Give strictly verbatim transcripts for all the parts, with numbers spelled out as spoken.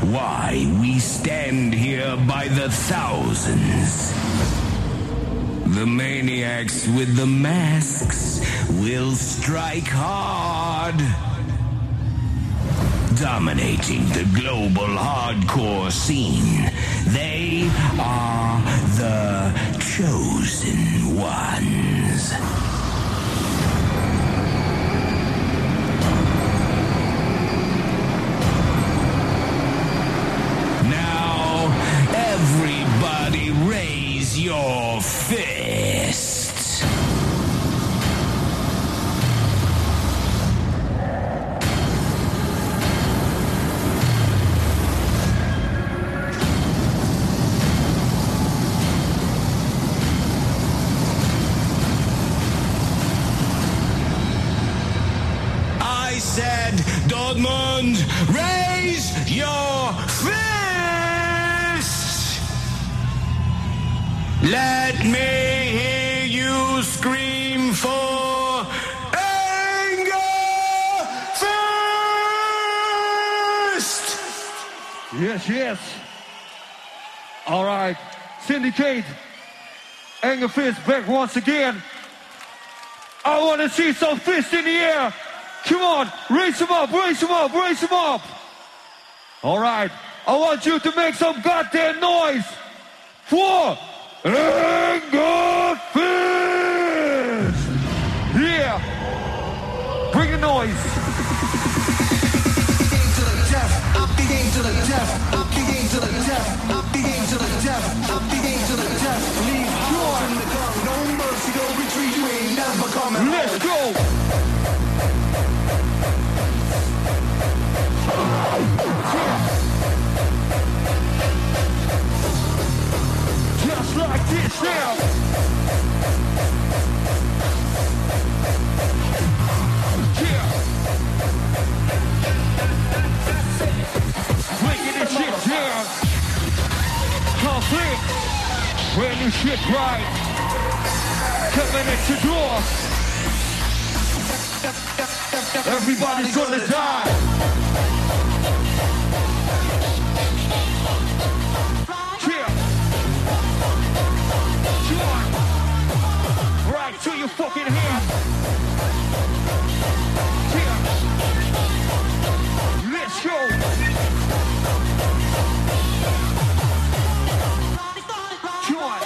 why we stand here by the thousands. The maniacs with the masks will strike hard, dominating the global hardcore scene. They are the chosen ones. Now, everybody raise your fists. I said, Dortmund, raise your fists. Let me hear you scream for anger first. Yes, yes. All right. Syndicate. Anger fist back once again. I want to see some fists in the air. Come on, raise them up, raise them up, raise them up. All right, I want you to make some goddamn noise for Anger Fist. Yeah, bring the noise. To the death, I'm beginning to the death, I'm beginning to the death, I'm beginning to the death, I'm beginning to the death. Leave joy in the gun, no mercy, no retreat, you ain't never coming home. Let's go. Just like this now. Yeah. Breaking this shit down. Conflict. Brand new shit right. Coming at your door. Everybody's gonna die. Right to your fucking hand. Yeah. Let's go. Join.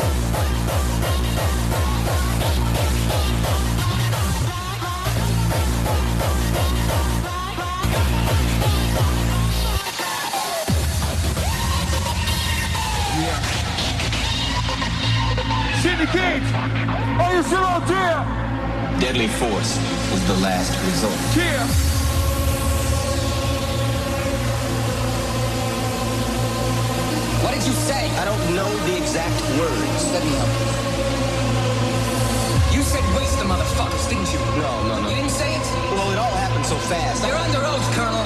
Yeah. Syndicate! Are you still out there? Deadly force was the last resort. Yeah! What did you say? I don't know the exact words. Let me help you. You said waste the motherfuckers, didn't you? No, no, no. You didn't say it? Well, it all happened so fast. You're under oath, Colonel.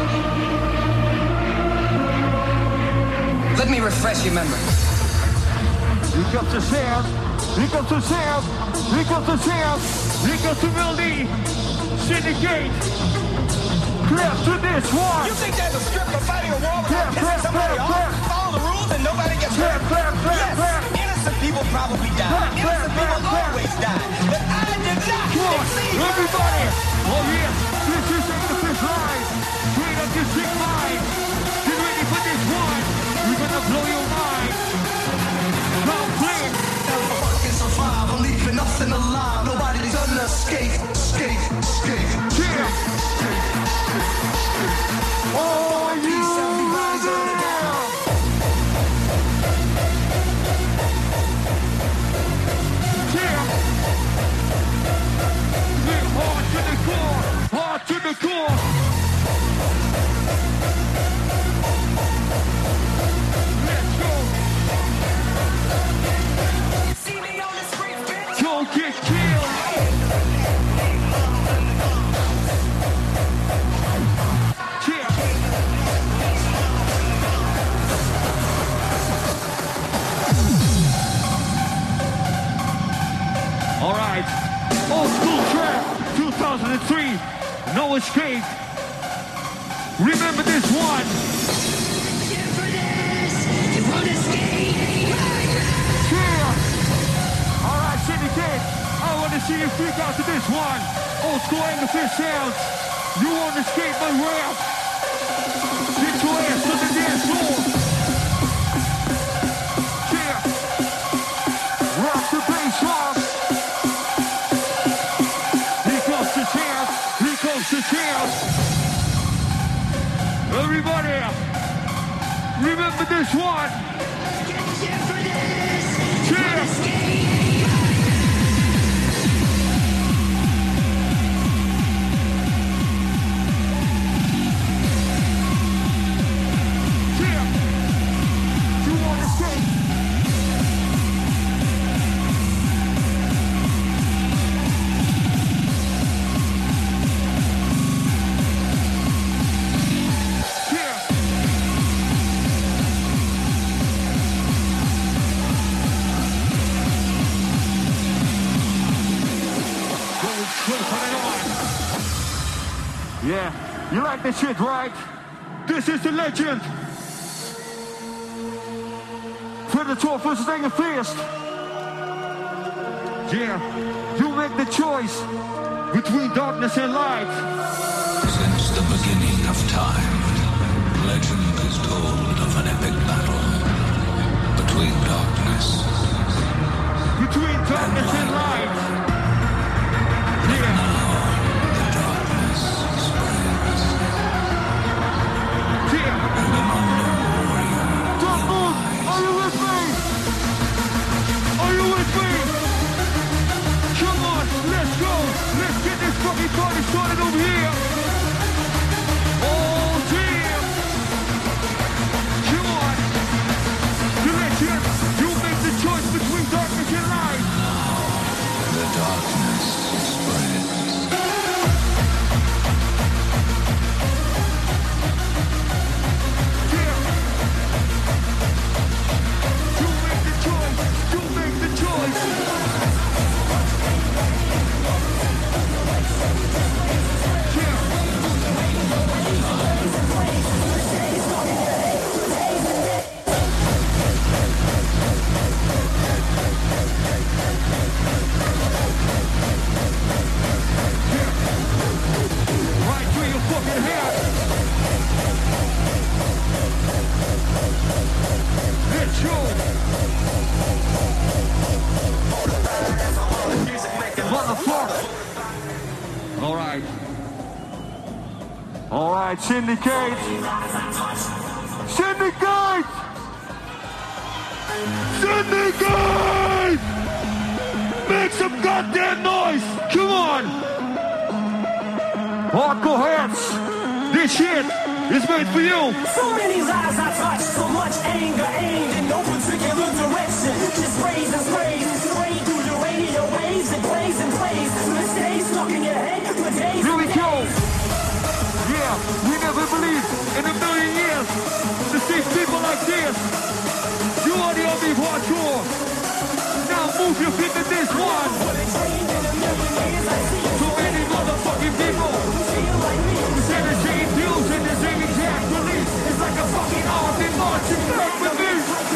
Let me refresh your memory. Here comes the sound. Here comes the sound. Here comes the sound. Here comes the melody. Syndicate. Clap to this one. You think there's a strip of fighting a war Clap, without clap, pissing somebody clap, off? clap. Follow the rules and nobody gets Clap, hurt. clap, clap, Yes, clap. innocent people probably die. Clap, clap, Innocent clap, people clap. always die. But I did not Come on, succeed. everybody. Oh yeah, this is Anger Fist Live. Straight up your sick mind. Get ready for this one. We're gonna blow your mind. Complete. Never fucking survive, I'm leaving nothing alive. Nobody's gonna escape, escape, escape. Yeah. Oh, you. Everybody's gonna die. Yeah. We're hard to the core. Hard to the core. Let's go. Don't get killed. Yeah. All right. Old school trap, two thousand three. No escape. Remember this one. wanna see you freak out to this one. Old school Anger Fist sounds. You wanna escape my rap. Get your ass to the dance floor. Yeah. Rock the bass rock. Here comes the champ. Here comes the champ. Everybody, remember this one. Cheers. Yeah, you like this shit, right? This is the legend. Predator versus Anger Fist. Yeah, you make the choice between darkness and light. Since the beginning of time, legend is told of an epic battle between darkness. Between darkness and light. Yeah. Party started over here. Oh, damn. Come on. You legend. You make the choice between darkness and light. The darkness spreads. Yeah. You make the choice. You make the choice. All right. All right, Syndicate. Syndicate! Syndicate! Make some goddamn noise! Come on! Hardcore heads! This shit is made for you! So many lives I touched, so much anger aimed in no particular direction. Just sprays and sprays, sprayed through the radio waves. It plays and plays, mistakes stuck in your head for days. Here we go! Yeah, we never believed in a million years to see people like this. You are the only hardcore. Now move your feet to this one. So many motherfucking people who say the same views and the same exact release. It's like a fucking army marching back with me.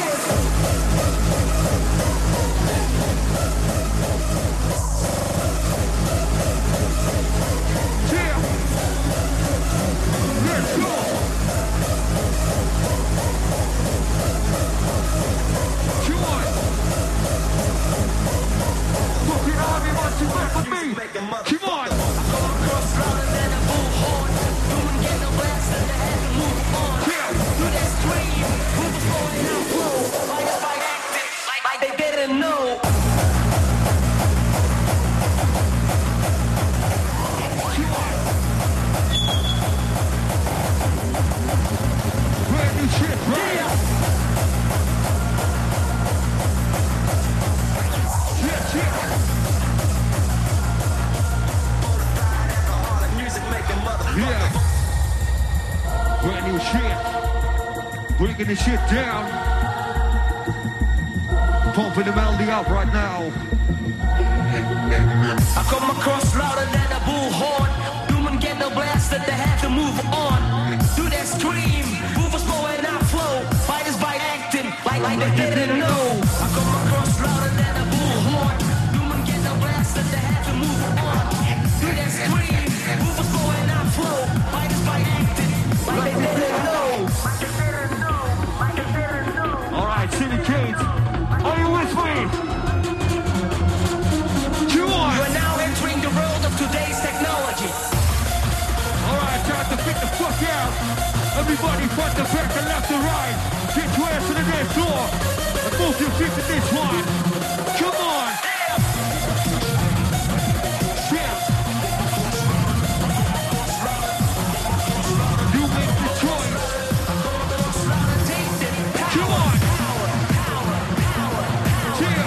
Yeah. Let's go. Come on. Fucking army marching back with me. Come on. They didn't know. Brand new shit, right? Yeah, yeah. Yeah. Brand new shit. Breaking the shit down. Pumping the melody up right now. I come across louder than a bullhorn. Human get no blaster, they have to move on. Do that scream, move us slow and not flow. Fighters by acting like, like they didn't know. I come across louder than a bullhorn. Human get no blaster, they have Everybody front to back and left to right. Get your ass to the dance floor. And move your feet to this one. Come on. Yeah. You make the choice. Come on. Yeah.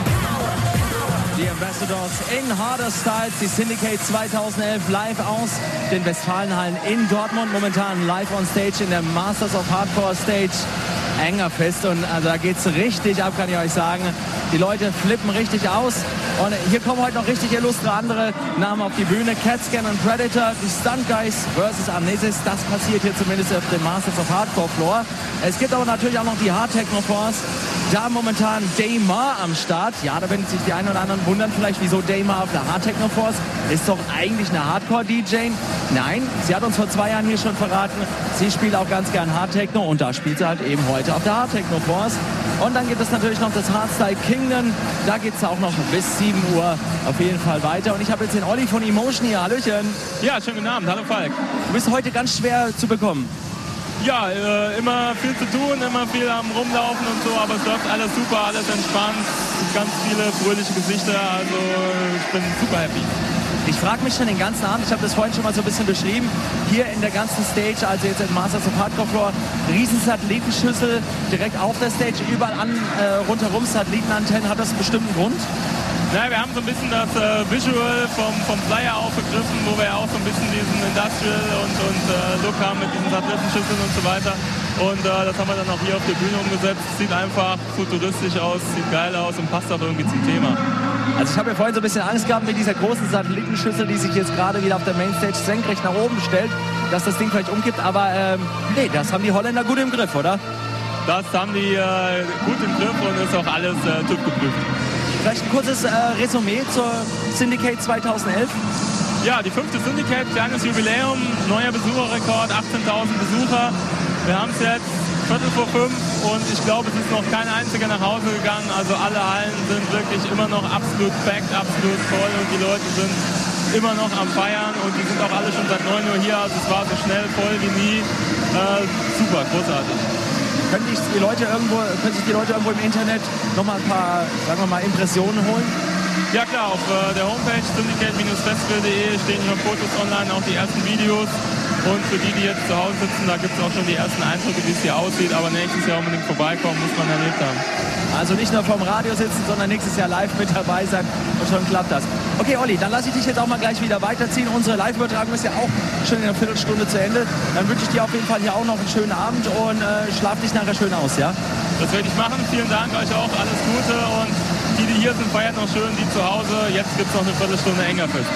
Die Ambassadors in Harder Styles, die Syndicate zweitausendelf live aus den Westfalenhallen in Dortmund, momentan live on stage in der Masters of Hardcore Stage Angerfest, und also da geht's richtig ab, kann ich euch sagen. Die Leute flippen richtig aus, und hier kommen heute noch richtig illustre andere Namen auf die Bühne. Catscan und Predator, die Stunt Guys versus Amnesis, das passiert hier zumindest auf dem Masters of Hardcore Floor. Es gibt aber natürlich auch noch die Hard Techno Force. Da momentan Daymar am Start. Ja, da werden sich die einen oder anderen wundern vielleicht, wieso Daymar auf der Hard Techno Force. Ist doch eigentlich eine Hardcore-D J. Nein, sie hat uns vor zwei Jahren hier schon verraten, sie spielt auch ganz gern Hard Techno, und da spielt sie halt eben heute auf der Hard Techno Force. Und dann gibt es natürlich noch das Hardstyle Kingdom. Da geht es auch noch bis sieben Uhr auf jeden Fall weiter. Und ich habe jetzt den Olli von Emotion hier. Hallöchen. Ja, schönen guten Abend. Hallo Falk. Du bist heute ganz schwer zu bekommen. Ja, äh, immer viel zu tun, immer viel am Rumlaufen und so, aber es läuft alles super, alles entspannt, ganz viele fröhliche Gesichter, also ich bin super happy. Ich frage mich schon den ganzen Abend, ich habe das vorhin schon mal so ein bisschen beschrieben, hier in der ganzen Stage, also jetzt in Masters of Hardcore Floor, riesen Satellitenschüssel direkt auf der Stage, überall an, äh, rundherum Satellitenantennen. Hat das einen bestimmten Grund? Naja, wir haben so ein bisschen das äh, Visual vom, vom Flyer aufgegriffen, wo wir ja auch so ein bisschen diesen Industrial und, und äh, Look haben mit diesen Satellitenschüsseln und so weiter. Und äh, das haben wir dann auch hier auf der Bühne umgesetzt. Sieht einfach futuristisch aus, sieht geil aus und passt auch irgendwie zum Thema. Also ich habe ja vorhin so ein bisschen Angst gehabt mit dieser großen Satellitenschüssel, die sich jetzt gerade wieder auf der Mainstage senkrecht nach oben stellt, dass das Ding vielleicht umkippt. Aber ähm, nee, das haben die Holländer gut im Griff, oder? Das haben die äh, gut im Griff und ist auch alles äh, TÜV geprüft. Vielleicht ein kurzes äh, Resümee zur Syndicate zweitausendelf. Ja, die fünfte Syndicate, kleines Jubiläum, neuer Besucherrekord, achtzehntausend Besucher. Wir haben es jetzt Viertel vor fünf und ich glaube, es ist noch kein einziger nach Hause gegangen. Also alle Hallen sind wirklich immer noch absolut packed, absolut voll, und die Leute sind immer noch am Feiern, und die sind auch alle schon seit neun Uhr hier. Also es war so schnell voll wie nie. Äh, super, großartig. Können sich die Leute irgendwo, können sich die Leute irgendwo im Internet noch mal ein paar, sagen wir mal, Impressionen holen? Ja klar, auf äh, der Homepage syndicate festival punkt de stehen hier Fotos online, auch die ersten Videos. Und für die, die jetzt zu Hause sitzen, da gibt es auch schon die ersten Eindrücke, wie es hier aussieht. Aber nächstes Jahr unbedingt vorbeikommen, muss man erlebt haben. Also nicht nur vorm Radio sitzen, sondern nächstes Jahr live mit dabei sein, und schon klappt das. Okay, Olli, dann lasse ich dich jetzt auch mal gleich wieder weiterziehen. Unsere Live-Übertragung ist ja auch schon in einer Viertelstunde zu Ende. Dann wünsche ich dir auf jeden Fall hier auch noch einen schönen Abend, und äh, schlaf dich nachher schön aus, ja? Das werde ich machen. Vielen Dank euch auch. Alles Gute. Und die, die hier sind, feiern noch schön. Die zu Hause. Jetzt gibt es noch eine Viertelstunde Engerfest.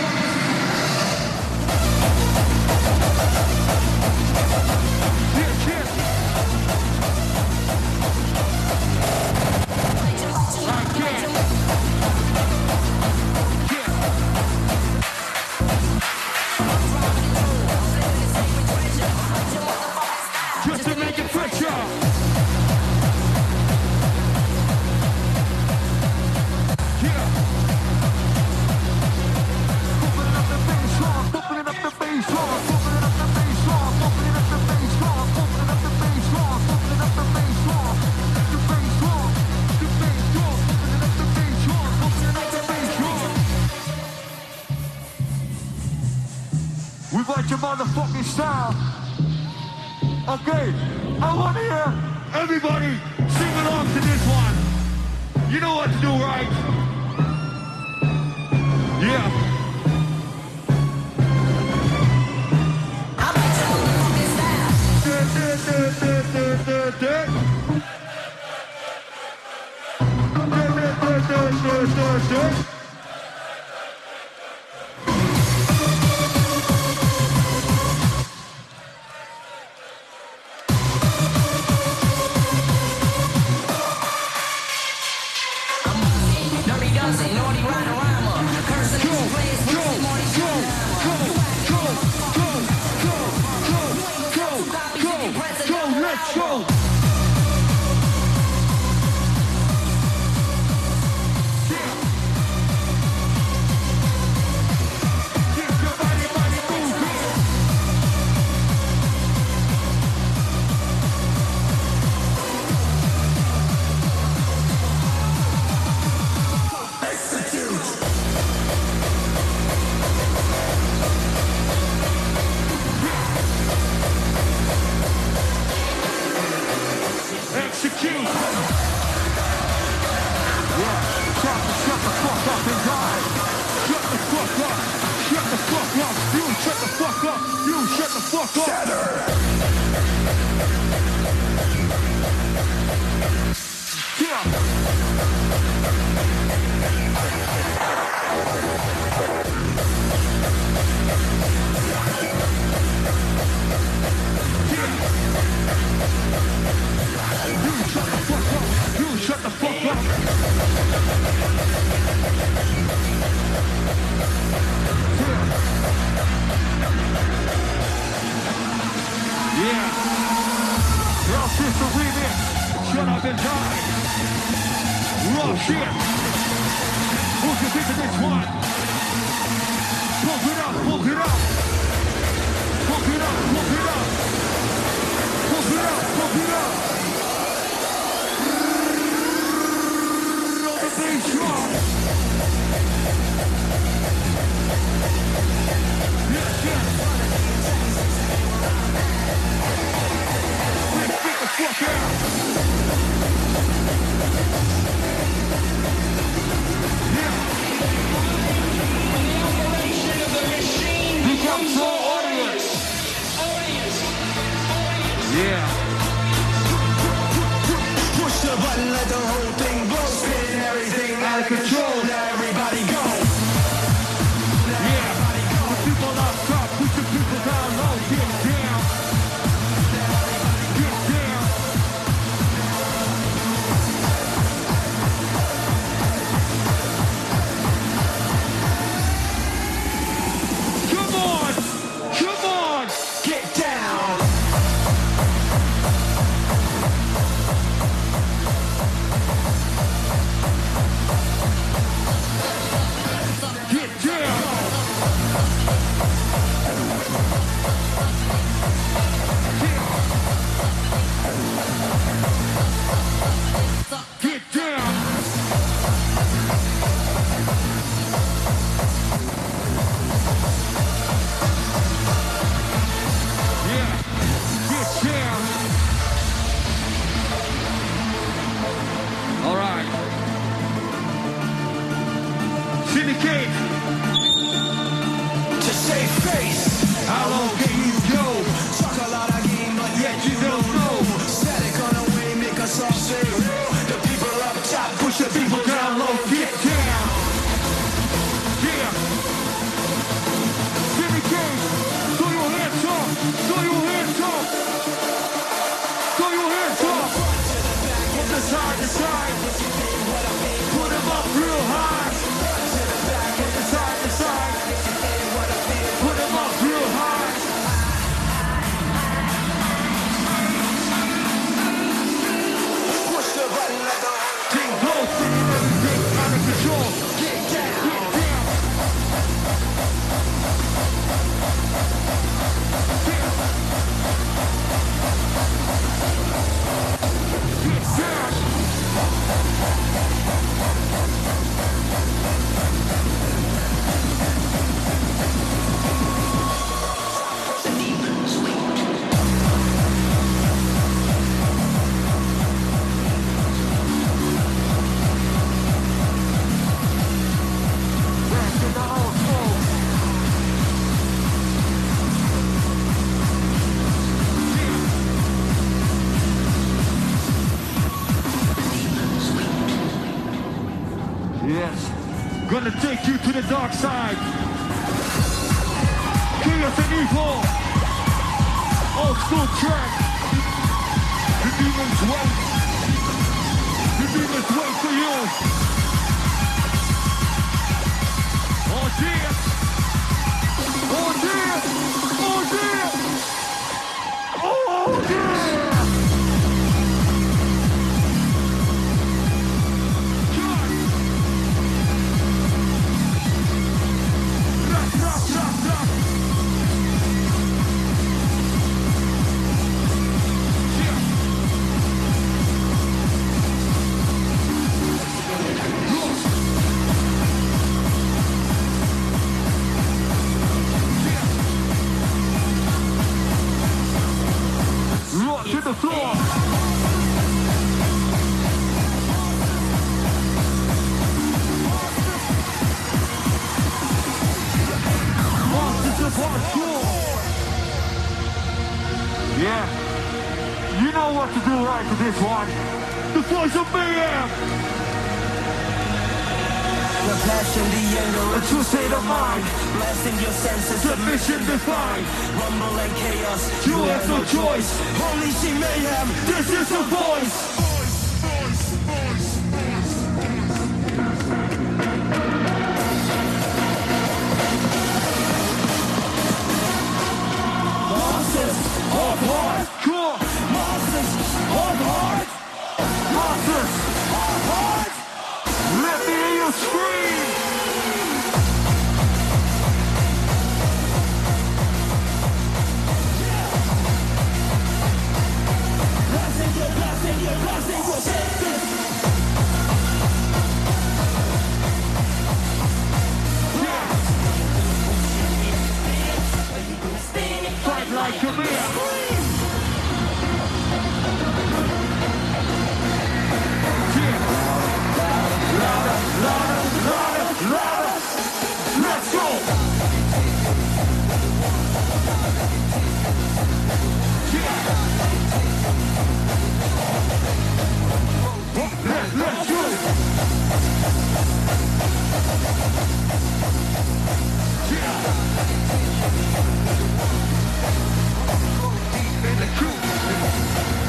We want your motherfucking style. Okay, I want to hear everybody sing along to this one. You know what to do, right? Yeah. fuck up. Yeah. You shut the fuck up. Yeah. Raw System remix. Shut up and die. Raw shit. What you think of this one? Pump it up, pump it up. Pump it up, pump it up. Pump it up, pump it up. Bass drum. Yes, yes. Let's get the fuck out. Yeah. Become so audience. Yeah. Push the button, let the whole thing blow. Spin everything out of control. Let everybody go. Yeah. Put people up top, put your people down low. Get down. Get down. Come on. Come on. Get down. Get down! Get down! Yeah, get down! All right. Syndicate! To save face. How low can you go? Talk a lot of game, but yet you don't know. Static on the way, make us all say real. The people up top, push the people down low. Get down! Yeah! Syndicate! Throw your hands up! Throw your hands up! Throw your hands up! From the side to side! Put them up real high! From the side to side! Put them up real high! Push the button, let the Thing goes, everything out of control! get down. Get down! Get down! Back to the old school. Yes, gonna take you to the dark side. Chaos and evil. Old school track. The demons wait. The demons wait for you. Oh dear. Oh dear. Oh dear. Oh dear. God. Rock, rock, rock, rock. Yeah. Rock to the floor. Monsters of hardcore. Yeah. You know what to do right for this one. The voice of mayhem. The passion, the anger, A true state of mind. blasting your senses, Submission defined. rumble and chaos. You have no choice. Holy she mayhem. This is the voice. Monsters of heart. Cool. Monsters of heart. Monsters. Of heart. Let me hear you scream. Blasting your, blasting your, blasting your senses. Fight like a man. Louder, louder, louder, louder. Let's go. Let's, let's go. In the crew.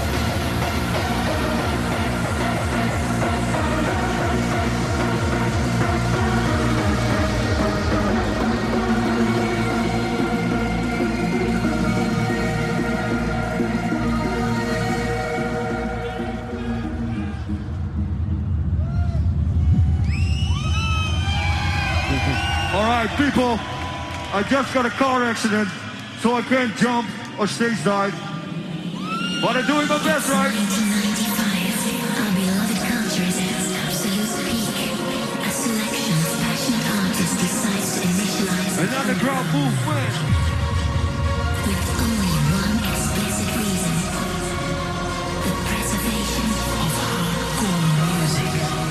All right, people, I just got a car accident, so I can't jump or stage dive. But I'm doing my best, right? nineteen ninety-five, our beloved culture is at its absolute peak. A selection of passionate artists decides to initialize An underground movement. with only one explicit reason: the preservation of hardcore music.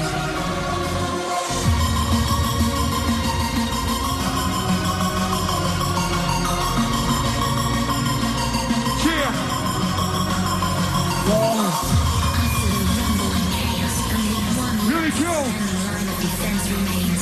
Cheer. After the rumble and chaos, only one Here we go. line of defense remains.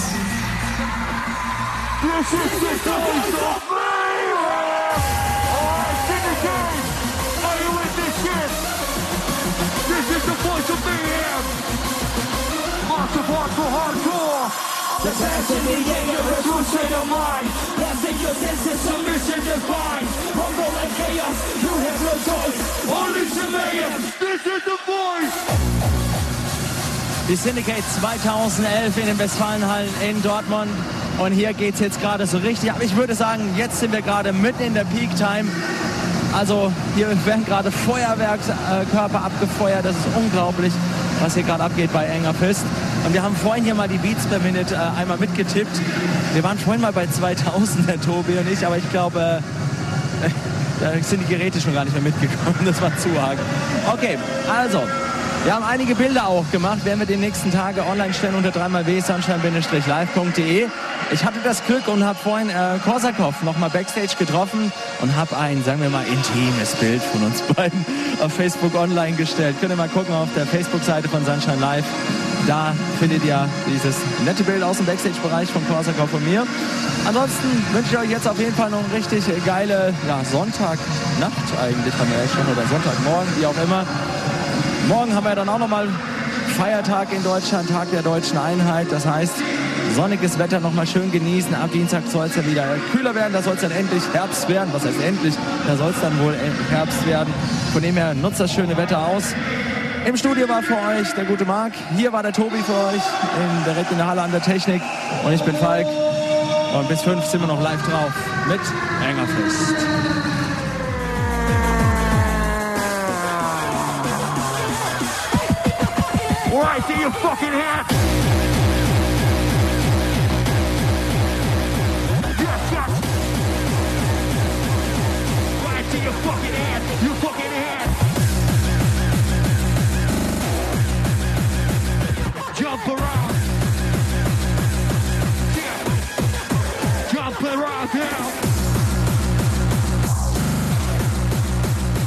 This is the voice of mayhem. All right, sing again. Are you with this shit? This is the voice of mayhem. Lots of heart for hardcore. The passion, the anger, a true state of mind. Blasting your senses, submission defined. Rumble and chaos, you have no choice. Only the mayhem. This is the voice. Die Syndicate zweitausendelf in den Westfalenhallen in Dortmund. Und hier geht es jetzt gerade so richtig ab. Ich würde sagen, jetzt sind wir gerade mitten in der Peak Time. Also hier werden gerade Feuerwerkskörper abgefeuert. Das ist unglaublich, was hier gerade abgeht bei Anger Fist. Und wir haben vorhin hier mal die Beats per Minute äh, einmal mitgetippt. Wir waren vorhin mal bei zweitausend, der Tobi und ich, aber ich glaube, äh, da sind die Geräte schon gar nicht mehr mitgekommen. Das war zu arg. Okay, also, wir haben einige Bilder auch gemacht, werden wir die nächsten Tage online stellen unter drei w sunshine live punkt de. Ich hatte das Glück und habe vorhin äh, Korsakov nochmal Backstage getroffen und habe ein, sagen wir mal, intimes Bild von uns beiden auf Facebook online gestellt. Könnt ihr mal gucken auf der Facebook-Seite von Sunshine Live. Da findet ihr dieses nette Bild aus dem Backstage-Bereich von Korsakov von mir. Ansonsten wünsche ich euch jetzt auf jeden Fall noch eine richtig geile ja, Sonntagnacht eigentlich, haben wir ja schon, oder Sonntagmorgen, wie auch immer. Morgen haben wir dann auch nochmal Feiertag in Deutschland, Tag der Deutschen Einheit. Das heißt, sonniges Wetter nochmal schön genießen. Ab Dienstag soll es ja wieder kühler werden. Da soll es dann endlich Herbst werden. Was heißt endlich? Da soll es dann wohl Herbst werden. Von dem her nutzt das schöne Wetter aus. Im Studio war für euch der gute Marc. Hier war der Tobi für euch, in, direkt in der Halle an der Technik. Und ich bin Falk. Und bis fünf sind wir noch live drauf mit Anger Fist. Right to your fucking head. Yes, yes. Right to your fucking head. Your fucking head. Jump around. Yeah. Jump around now.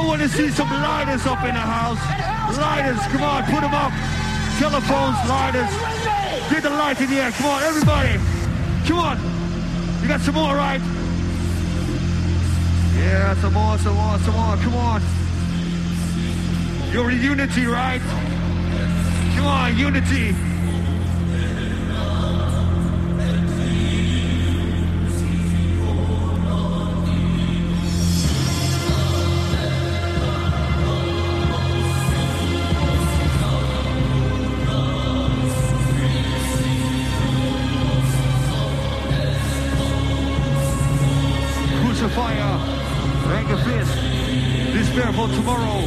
want to see some lighters up in the house. Lighters, come on, put them up. Telephones, lighters. Get the light in the air. Come on, everybody. Come on. You got some more, right? Yeah, some more, some more, some more. Come on. You're in unity, right? Come on, unity. Fire, Anger Fist, Despair for Tomorrow.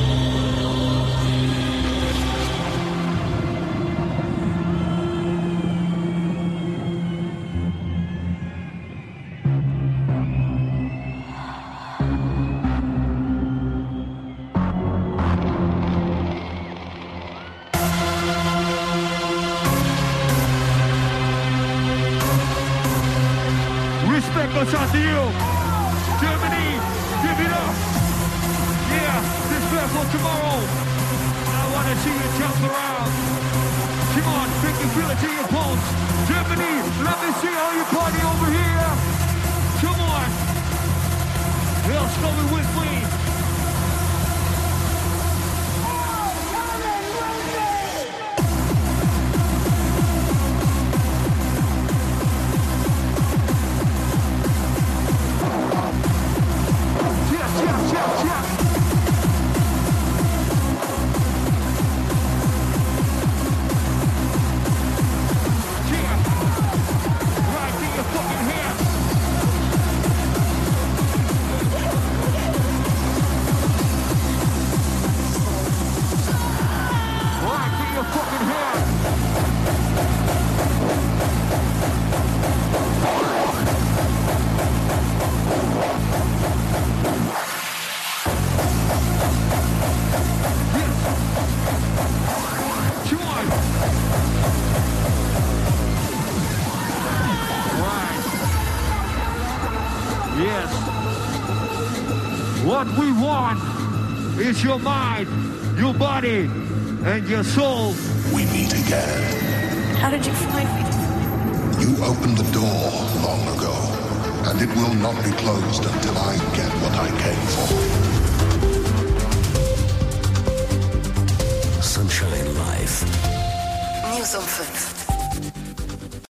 Respect goes out to you. Germany, give it up. Yeah, this prayer for tomorrow. I want to see you jump around. Come on, make you feel it to your pulse. Germany, let me see how you party over here. Come on. Hell's coming with me. What we want is your mind, your body, and your soul. We meet again. How did you find me? You opened the door long ago, and it will not be closed until I get what I came for. Sunshine Life. News um fünf.